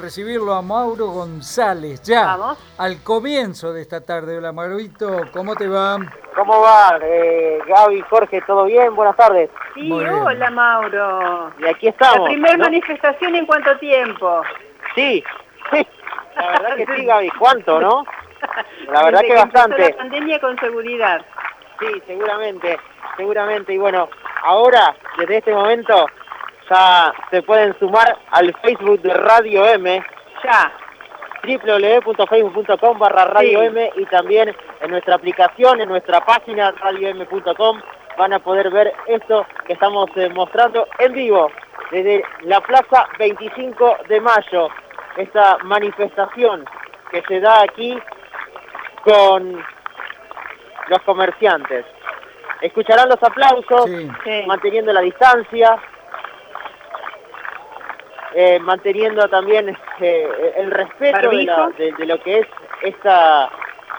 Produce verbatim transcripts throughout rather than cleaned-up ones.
recibirlo a Mauro González, ya, Vamos. al comienzo de esta tarde. Hola, Maurito, ¿cómo te va? ¿Cómo va, eh, Gaby, Jorge? ¿Todo bien? Buenas tardes. Sí, Muy bien. hola Mauro. Y aquí estamos. La primera ¿no? manifestación en cuánto tiempo. Sí, sí, la verdad que sí, Gaby. ¿Cuánto, no? La verdad Desde que empezó bastante. la pandemia con seguridad. Sí, seguramente, seguramente. Y bueno, ahora, desde este momento, ya se pueden sumar al Facebook de Radio M, Ya. w w w punto facebook punto com barra Radio Sí. M, y también en nuestra aplicación, en nuestra página radio m punto com van a poder ver esto que estamos eh, mostrando en vivo desde la Plaza veinticinco de mayo, esta manifestación que se da aquí con los comerciantes. Escucharán los aplausos, Sí. Sí. manteniendo la distancia, eh, manteniendo también eh, el respeto de, la- Barbijo. de- de lo que es esta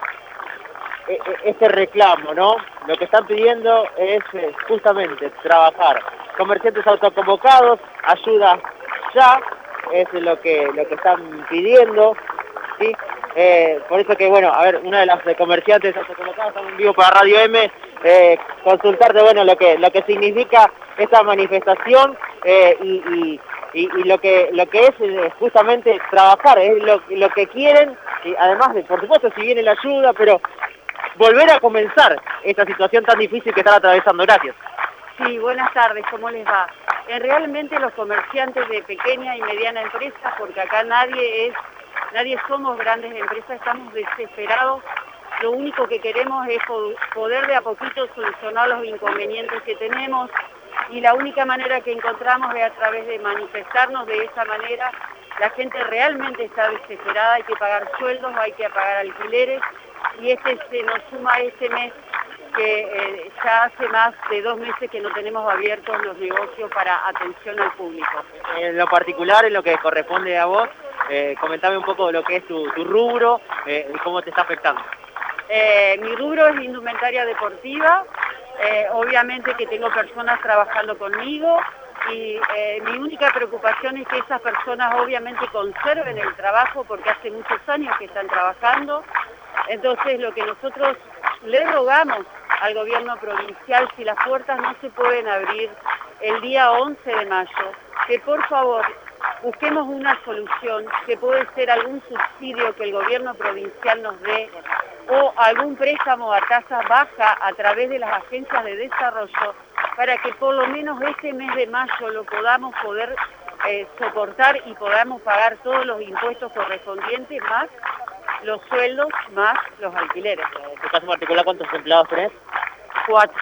e- e- este reclamo, ¿no? Lo que están pidiendo es eh, justamente trabajar. Comerciantes autoconvocados, ayuda ya, es lo que lo que están pidiendo, ¿sí? Eh, por eso que, bueno, a ver, una de las eh, comerciantes autoconvocadas, estamos en vivo para Radio M, eh, consultarte, bueno, lo que lo que significa esta manifestación eh, y, y, y, y lo que lo que es eh, justamente trabajar, es lo, lo que quieren, y además de, por supuesto, si viene la ayuda, pero volver a comenzar esta situación tan difícil que están atravesando. Gracias. Sí, buenas tardes, ¿cómo les va? Eh, realmente los comerciantes de pequeña y mediana empresa, porque acá nadie es, nadie somos grandes empresas, estamos desesperados. Lo único que queremos es po- poder de a poquito solucionar los inconvenientes que tenemos, y la única manera que encontramos es a través de manifestarnos de esa manera. La gente realmente está desesperada, hay que pagar sueldos, hay que pagar alquileres, y este se nos suma este mes que eh, ya hace más de dos meses que no tenemos abiertos los negocios para atención al público. En lo particular, en lo que corresponde a vos, eh, comentame un poco lo que es tu, tu rubro eh, y cómo te está afectando. Eh, mi rubro es indumentaria deportiva, eh, obviamente que tengo personas trabajando conmigo, y eh, mi única preocupación es que esas personas obviamente conserven el trabajo, porque hace muchos años que están trabajando. Entonces lo que nosotros le rogamos al gobierno provincial, si las puertas no se pueden abrir el día once de mayo, que por favor busquemos una solución, que puede ser algún subsidio que el gobierno provincial nos dé, o algún préstamo a tasa baja a través de las agencias de desarrollo, para que por lo menos este mes de mayo lo podamos poder eh, soportar y podamos pagar todos los impuestos correspondientes, más los sueldos, más los alquileres. En tu caso particular, ¿cuántos empleados tenés? Cuatro.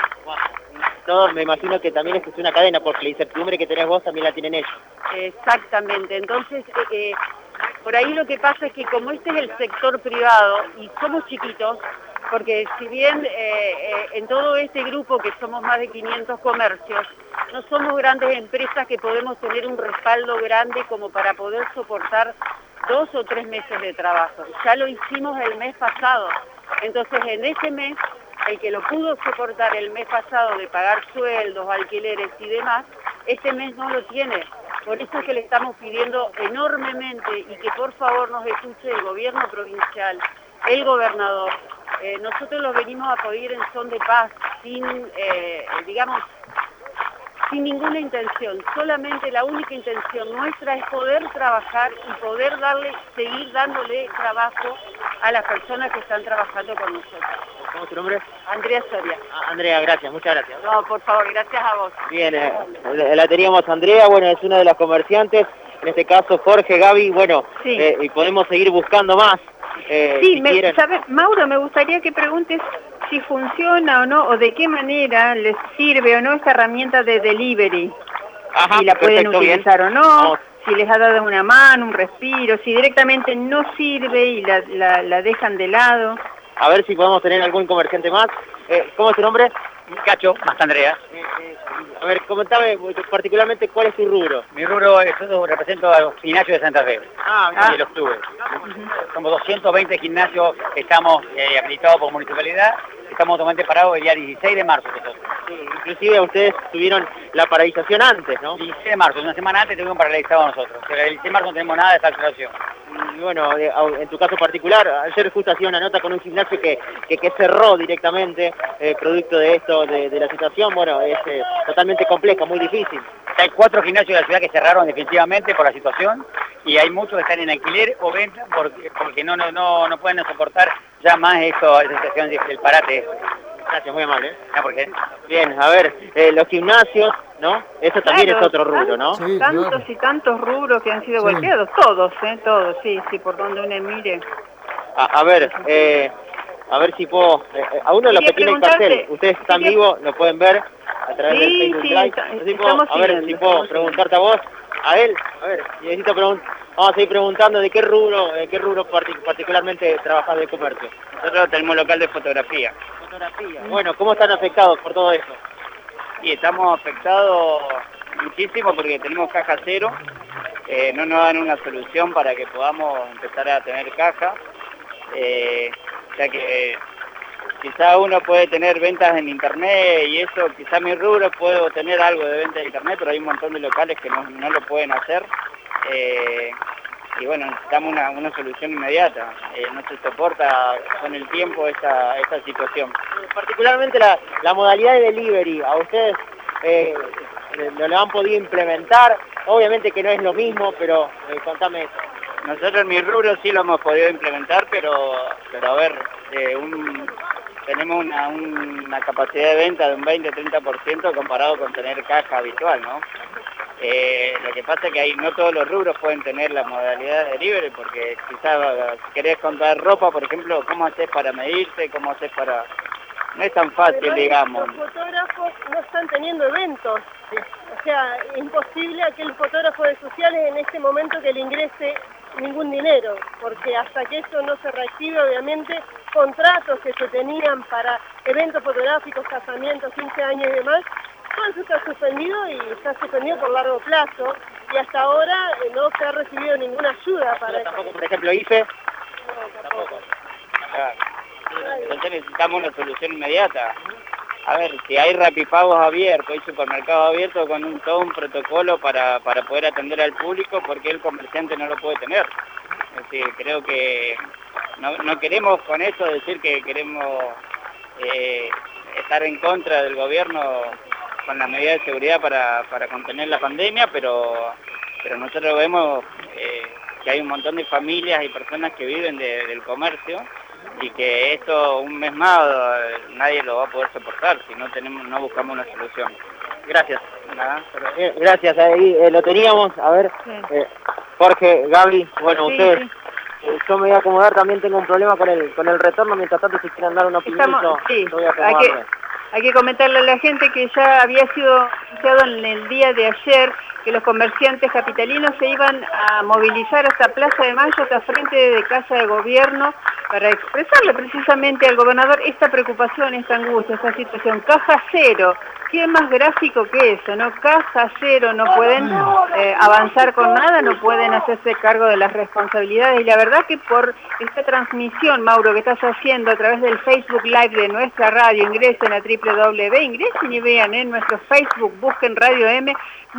Todos, me imagino que también es que es una cadena, porque la incertidumbre que tenés vos también la tienen ellos. Exactamente. Entonces, eh, eh, por ahí lo que pasa es que como este es el sector privado y somos chiquitos, porque si bien eh, eh, en todo este grupo, que somos más de quinientos comercios, no somos grandes empresas que podemos tener un respaldo grande como para poder soportar dos o tres meses de trabajo. Ya lo hicimos el mes pasado. Entonces, en ese mes, el que lo pudo soportar el mes pasado de pagar sueldos, alquileres y demás, este mes no lo tiene. Por eso es que le estamos pidiendo enormemente, y que por favor nos escuche el gobierno provincial, el gobernador. Eh, nosotros los venimos a pedir en son de paz, sin, eh, digamos, sin ninguna intención. Solamente la única intención nuestra es poder trabajar y poder darle, seguir dándole trabajo a las personas que están trabajando con nosotros. ¿Cómo es tu nombre? Andrea Soria. Ah, Andrea, gracias, muchas gracias. No, por favor, gracias a vos. Bien, eh, la teníamos Andrea, bueno, es una de las comerciantes, en este caso Jorge, Gaby, bueno, Sí. eh, y podemos seguir buscando más. Eh, Sí, si me, quieren. ¿sabe? Mauro, me gustaría que preguntes si funciona o no, o de qué manera les sirve o no esta herramienta de delivery. Ajá, Si la pueden perfecto, bien. utilizar o no, Vamos. si les ha dado una mano, un respiro, si directamente no sirve y la, la, la dejan de lado. A ver si podemos tener algún comerciante más. Eh, ¿Cómo es tu nombre? Cacho, más Andrea. Eh, eh, a ver, comentame particularmente cuál es tu rubro. Mi rubro es, yo represento a los gimnasios de Santa Fe. Ah, y de los clubes. Somos doscientos veinte gimnasios que estamos eh, habilitados por municipalidad. Estamos totalmente parados el día dieciséis de marzo. Sí, inclusive ustedes tuvieron la paralización antes, ¿no? dieciséis de marzo, una semana antes tuvimos paralizado nosotros. O sea, el dieciséis de marzo no tenemos nada de facturación. Y bueno, en tu caso particular, ayer justo hacía una nota con un gimnasio que, que, que cerró directamente, eh, producto de esto, de, de la situación. Bueno, es eh, totalmente complejo, muy difícil. Hay cuatro gimnasios de la ciudad que cerraron definitivamente por la situación y hay muchos que están en alquiler o venta porque, porque no, no, no, no pueden soportar ya más esto, esa situación del parate. Gracias, muy amable. ¿No? ¿Por qué? Bien, a ver, eh, los gimnasios, ¿no? Eso también Claro, es otro rubro, ¿no? Sí, Tantos claro. y tantos rubros que han sido Sí. golpeados, todos, ¿eh? Todos, sí, sí, por donde uno mire. A, a ver, eh, a ver si puedo... eh, a uno de los que Quería tiene el preguntarte, cartel, ustedes están quería- vivos, lo pueden ver a través del Sí, Facebook sí, Live. está- No sé si estamos puedo- a ver siguiendo, si puedo estamos preguntarte a vos, a él, a ver, necesito preguntar... Vamos a seguir preguntando de qué rubro, de qué rubro partic- particularmente trabajas de comercio. Nosotros tenemos local de fotografía Fotografía. Bueno, ¿cómo están afectados por todo eso? y estamos afectados muchísimo porque tenemos caja cero, eh, no nos dan una solución para que podamos empezar a tener caja, eh, ya que eh, quizá uno puede tener ventas en internet y eso, quizá mi rubro puedo tener algo de venta en internet, pero hay un montón de locales que no, no lo pueden hacer. Eh, y bueno, necesitamos una, una solución inmediata, eh, no se soporta con el tiempo esta, esta situación. Particularmente la, la modalidad de delivery, ¿a ustedes eh, lo, lo han podido implementar? Obviamente que no es lo mismo, pero eh, contame eso. Nosotros en mi rubro sí lo hemos podido implementar, pero, pero a ver, eh, un, tenemos una, una capacidad de venta de un veinte a treinta por ciento comparado con tener caja habitual, ¿no? Eh, lo que pasa es que hay, no todos los rubros pueden tener la modalidad de delivery, porque quizás si querés comprar ropa, por ejemplo, ¿cómo haces para medirte? ¿Cómo haces para...? No es tan fácil, Además, digamos. los fotógrafos no están teniendo eventos. O sea, es imposible a que el fotógrafo de sociales en este momento que le ingrese ningún dinero, porque hasta que eso no se reactive, obviamente, contratos que se tenían para eventos fotográficos, casamientos, quince años y demás, todo eso está suspendido y está suspendido por largo plazo, y hasta ahora eh, no se ha recibido ninguna ayuda para eso. Tampoco, por ejemplo, I F E. Tampoco. Entonces necesitamos una solución inmediata. A ver, si hay rapipagos abiertos, hay supermercados abiertos con un, todo un protocolo para, para poder atender al público, porque el comerciante no lo puede tener. Es decir, creo que no, no queremos con eso decir que queremos eh, estar en contra del gobierno con la medida de seguridad para, para contener la pandemia, pero, pero nosotros vemos eh, que hay un montón de familias y personas que viven de, del comercio, y que esto un mes más nadie lo va a poder soportar si no tenemos, no buscamos una solución. Gracias. Nada, pero... Bien, gracias, ahí eh, lo teníamos. A ver, Sí. eh, Jorge, Gaby, bueno, Sí, ustedes, sí. eh, yo me voy a acomodar, también tengo un problema con el con el retorno, mientras tanto si quieren dar una opinión, Estamos, sí, yo voy a hay que, acomodarme. hay que comentarle a la gente que ya había sido anunciado en el día de ayer que los comerciantes capitalinos se iban a movilizar hasta Plaza de Mayo, hasta frente de Casa de Gobierno, para expresarle precisamente al gobernador esta preocupación, esta angustia, esta situación. Caja cero, ¿qué más gráfico que eso, no? Caja cero, no pueden eh, avanzar con nada, no pueden hacerse cargo de las responsabilidades. Y la verdad que por esta transmisión, Mauro, que estás haciendo a través del Facebook Live de nuestra radio, ingresen a doble u doble u doble u punto ingresen y vean en nuestro Facebook, busquen Radio M,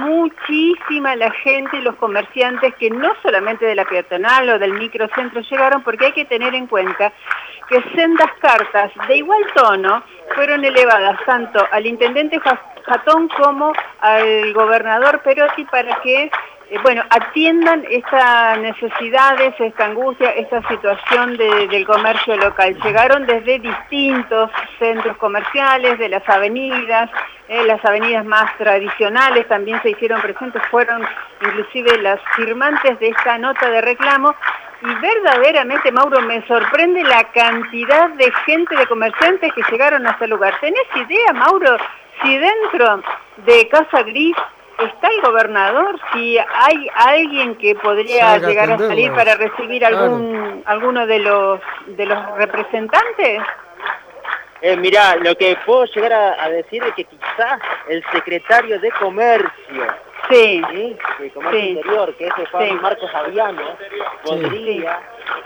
muchísima la gente y los comerciantes que no solamente de la peatonal o del microcentro llegaron, porque hay que tener en cuenta que sendas cartas de igual tono fueron elevadas tanto al intendente Jatón como al gobernador Perotti para que eh, bueno, atiendan estas necesidades, esta angustia, esta situación de, del comercio local. Llegaron desde distintos centros comerciales, de las avenidas, eh, las avenidas más tradicionales también se hicieron presentes, fueron inclusive las firmantes de esta nota de reclamo. Y verdaderamente, Mauro, me sorprende la cantidad de gente, de comerciantes que llegaron a este lugar. ¿Tenés idea, Mauro, si dentro de Casa Gris está el gobernador, si hay alguien que podría Salga a llegar a atenderlo. salir para recibir algún alguno de los de los representantes? Eh, mirá, lo que puedo llegar a, a decir es que quizás el secretario de Comercio, Sí, ¿sí? de Comercio Sí. Interior, que es el Juan Sí. Marcos Aviano, podría,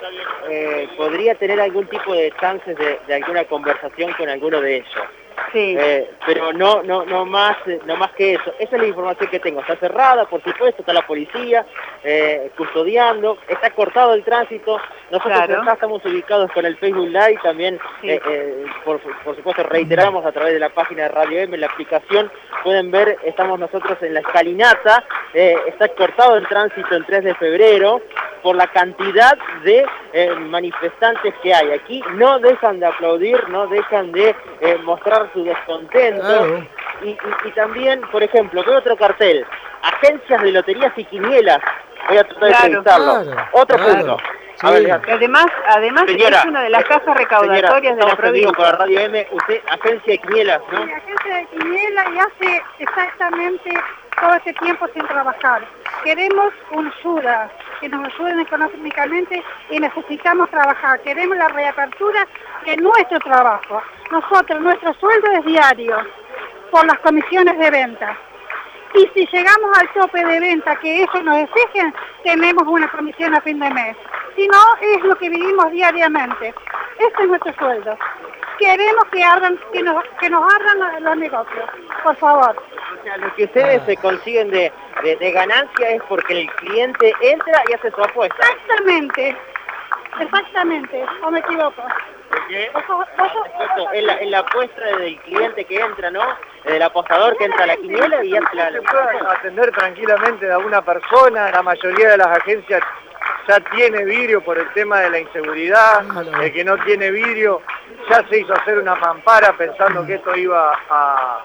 eh, podría tener algún tipo de chances de, de alguna conversación con alguno de ellos. sí. Eh, pero no, no, no más, eh, no más que eso. Esa es la información que tengo. Está cerrada, por supuesto, está la policía eh, custodiando, está cortado el tránsito. Nosotros Claro. acá estamos ubicados con el Facebook Live, también, Sí. eh, eh, por, por supuesto, reiteramos a través de la página de Radio M, la aplicación, pueden ver, estamos nosotros en la escalinata, eh, está cortado el tránsito en tres de febrero por la cantidad de eh, manifestantes que hay. Aquí no dejan de aplaudir, no dejan de eh, mostrar su descontento. Claro. Y, y, y también, por ejemplo, veo otro cartel, agencias de loterías y quinielas. Voy a tratar de Claro. entrevistarlo. Claro, Otro claro. punto. Sí. A ver, Leandro. Además, además Señora, es una de las cajas recaudatorias Señora, de la estamos en vivo provincia. por la Radio M, usted, agencia de quinielas, ¿no? Sí, agencia de quiniela y hace exactamente todo este tiempo sin trabajar. Queremos una ayuda, que nos ayuden económicamente y necesitamos trabajar. Queremos la reapertura de nuestro trabajo. Nosotros, nuestro sueldo es diario por las comisiones de venta. Y si llegamos al tope de venta que ellos nos exigen, tenemos una comisión a fin de mes. Si no, es lo que vivimos diariamente. Este es nuestro sueldo. Queremos que, ardan, que, nos, que nos ardan los negocios, por favor. O sea, lo que ustedes se consiguen de, de, de ganancia es porque el cliente entra y hace su apuesta. Exactamente, exactamente, o me equivoco. ¿Por qué? Vos sos- vos sos- Esto es la, es la apuesta del cliente que entra, ¿no? Del apostador que entra a la quiniela y hace la... Se puede atender tranquilamente a una persona, la mayoría de las agencias ya tiene vidrio por el tema de la inseguridad, Claro. el que no tiene vidrio ya se hizo hacer una mampara pensando que esto iba a,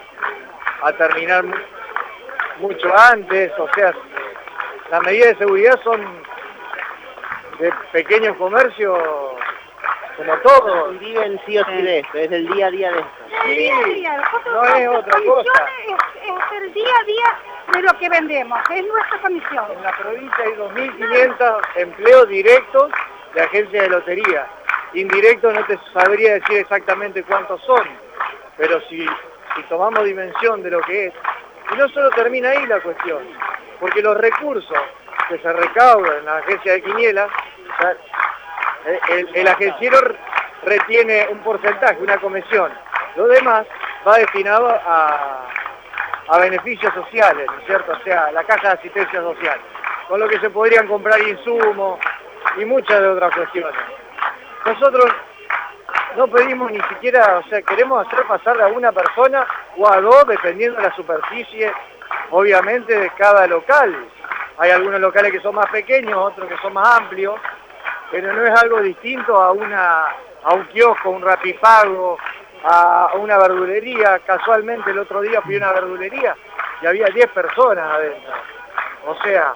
a terminar mu- mucho antes, o sea, las medidas de seguridad son de pequeños comercios como todo. Viven sí o sí de esto, es el día a día de esto. el día a día, nosotros, no es nuestra otra comisión cosa. Es, es el día a día de lo que vendemos, es nuestra comisión. En la provincia hay dos mil quinientos empleos directos de agencias de lotería. Indirectos no te sabría decir exactamente cuántos son, pero si, si tomamos dimensión de lo que es, y no solo termina ahí la cuestión, porque los recursos que se recaudan en la agencia de quinielas, o sea, el, el- el agenciero retiene un porcentaje, una comisión. Lo demás va destinado a, a beneficios sociales, ¿no es cierto? O sea, la caja de asistencia social, con lo que se podrían comprar insumos y muchas de otras cuestiones. Nosotros no pedimos ni siquiera, o sea, queremos hacer pasar a una persona o a dos, dependiendo de la superficie, obviamente, de cada local. Hay algunos locales que son más pequeños, otros que son más amplios, pero no es algo distinto a, una, a un kiosco, un rapipago, a una verdulería. Casualmente el otro día fui a una verdulería y había diez personas adentro. O sea,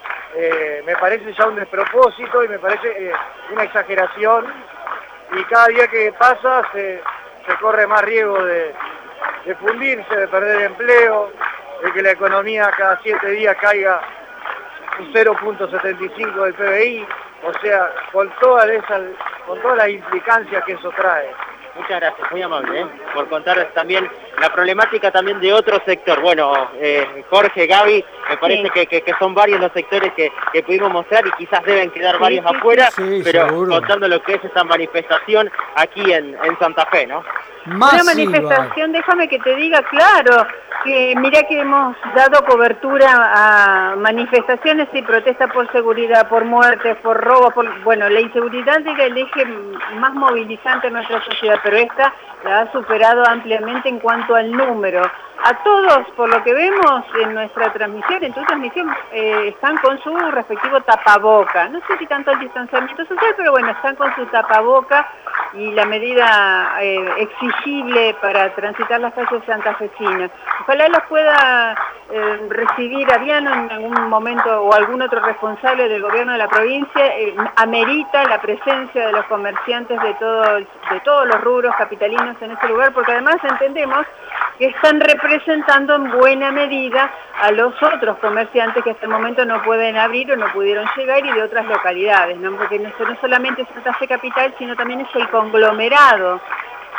eh, me parece ya un despropósito y me parece eh, una exageración, y cada día que pasa se, se corre más riesgo de, de fundirse, de perder empleo, de que la economía cada siete días caiga un cero punto setenta y cinco del P B I, o sea, con todas esas, con todas las implicancias que eso trae. Muchas gracias, muy amable, ¿eh? Por contar también la problemática también de otro sector. Bueno, eh, Jorge, Gaby, me parece Sí. que, que, que son varios los sectores que, que pudimos mostrar y quizás deben quedar Sí, varios sí, afuera, sí, pero seguro. contando lo que es esta manifestación aquí en, en Santa Fe, ¿no? Una Masiva. manifestación, déjame que te diga, claro, que mira que hemos dado cobertura a manifestaciones y protestas por seguridad, por muertes, por robo, por, bueno, la inseguridad era el eje más movilizante en nuestra sociedad, pero esta la ha superado ampliamente en cuanto al número. A todos, por lo que vemos en nuestra transmisión, en tu transmisión, eh, están con su respectivo tapaboca. No sé si tanto el distanciamiento social, pero bueno, están con su tapaboca y la medida eh, exigible para transitar las calles santafesinas. Ojalá los pueda eh, recibir Aviano en algún momento o algún otro responsable del gobierno de la provincia. Eh, amerita la presencia de los comerciantes de, todo, de todos los rubros capitalinos en ese lugar, porque además entendemos que están representando en buena medida a los otros comerciantes que hasta el momento no pueden abrir o no pudieron llegar, y de otras localidades, ¿no? Porque no, no solamente es Santa Fe Capital, sino también es el conglomerado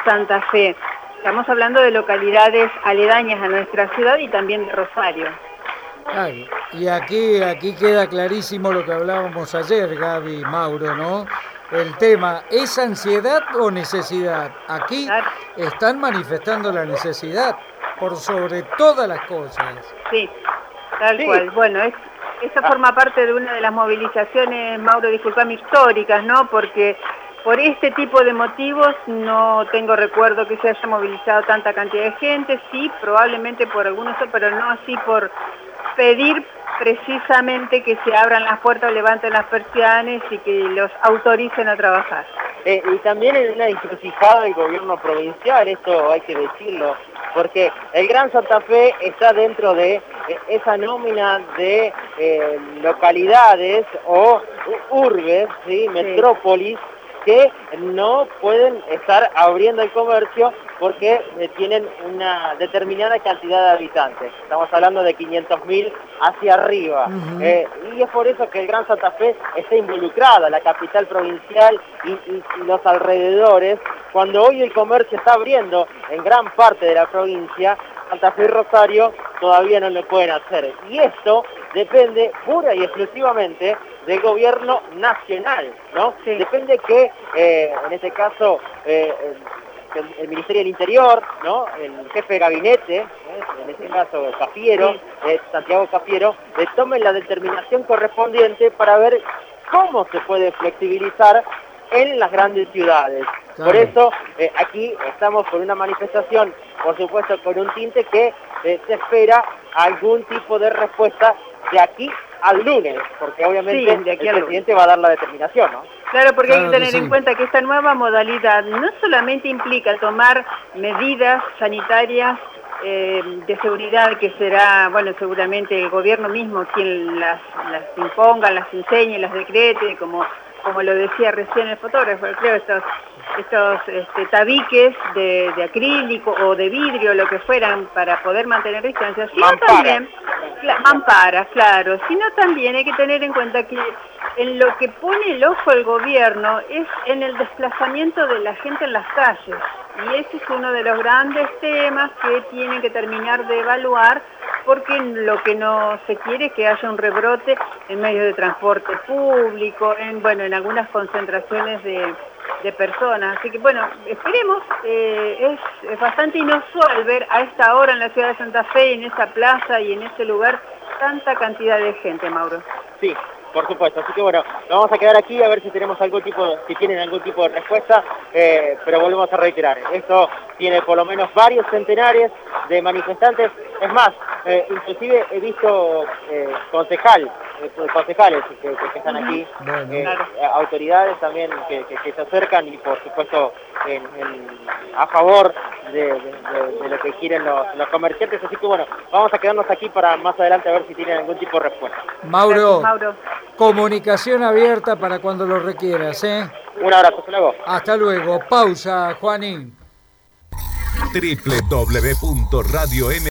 Santa Fe. Estamos hablando de localidades aledañas a nuestra ciudad y también de Rosario. Claro, y aquí, aquí queda clarísimo lo que hablábamos ayer, Gaby, Mauro, ¿no? El tema, ¿es ansiedad o necesidad? Aquí claro. Están manifestando la necesidad por sobre todas las cosas. Sí, tal sí. cual. Bueno, es, esta ah. forma parte de una de las movilizaciones, Mauro, disculpame, históricas, ¿no? Porque por este tipo de motivos no tengo recuerdo que se haya movilizado tanta cantidad de gente, sí, probablemente por algunos, pero no así por pedir precisamente que se abran las puertas, levanten las persianas y que los autoricen a trabajar. Eh, y también en una encrucijada del gobierno provincial, esto hay que decirlo, porque el Gran Santa Fe está dentro de eh, esa nómina de eh, localidades o urbes, ¿sí? Metrópolis, sí. que no pueden estar abriendo el comercio porque eh, tienen una determinada cantidad de habitantes. Estamos hablando de quinientos mil hacia arriba. Uh-huh. eh, y es por eso que el Gran Santa Fe está involucrada, la capital provincial y, y, y los alrededores. Cuando hoy el comercio está abriendo en gran parte de la provincia, Santa Fe y Rosario todavía no lo pueden hacer. Y esto depende pura y exclusivamente del gobierno nacional, ¿no? Sí. Depende que, eh, en este caso, eh, el, el Ministerio del Interior, ¿no? El jefe de gabinete, ¿eh? en este caso Cafiero, sí. eh, Santiago Cafiero, eh, tomen la determinación correspondiente para ver cómo se puede flexibilizar en las grandes ciudades. Claro. Por eso, eh, aquí estamos con una manifestación, por supuesto, con un tinte que eh, se espera algún tipo de respuesta de aquí al lunes, porque obviamente sí, de aquí el presidente lunes. va a dar la determinación, ¿no? Claro, porque claro hay que tener que sí. en cuenta que esta nueva modalidad no solamente implica tomar medidas sanitarias eh, de seguridad, que será, bueno, seguramente el gobierno mismo quien las, las imponga, las enseñe, las decrete, como como lo decía recién el fotógrafo, creo, estos, estos este, tabiques de, de acrílico o de vidrio, lo que fueran, para poder mantener distancia, sino mampara. también, cl- mamparas, claro, sino también hay que tener en cuenta que en lo que pone el ojo el gobierno es en el desplazamiento de la gente en las calles, y ese es uno de los grandes temas que tienen que terminar de evaluar, porque lo que no se quiere es que haya un rebrote en medios de transporte público, en bueno, en algunas concentraciones de, de personas. Así que bueno, esperemos, eh, es, es bastante inusual ver a esta hora en la ciudad de Santa Fe, en esa plaza y en ese lugar, tanta cantidad de gente, Mauro. Sí, por supuesto, así que bueno, nos vamos a quedar aquí a ver si tenemos algún tipo, si tienen algún tipo de respuesta, eh, pero volvemos a reiterar, esto tiene por lo menos varios centenares de manifestantes, es más, eh, inclusive he visto eh, concejal, eh, concejales que, que, que están aquí, bueno, eh, claro. autoridades también que, que, que se acercan y por supuesto en, en, a favor de, de, de, de lo que quieren los, los comerciantes, así que bueno, vamos a quedarnos aquí para más adelante a ver si tienen algún tipo de respuesta. Mauro. Gracias, Mauro. Comunicación abierta para cuando lo requieras, ¿eh? Un abrazo, hasta luego. Hasta luego. Pausa, Juanín. doble u doble u doble u punto radio m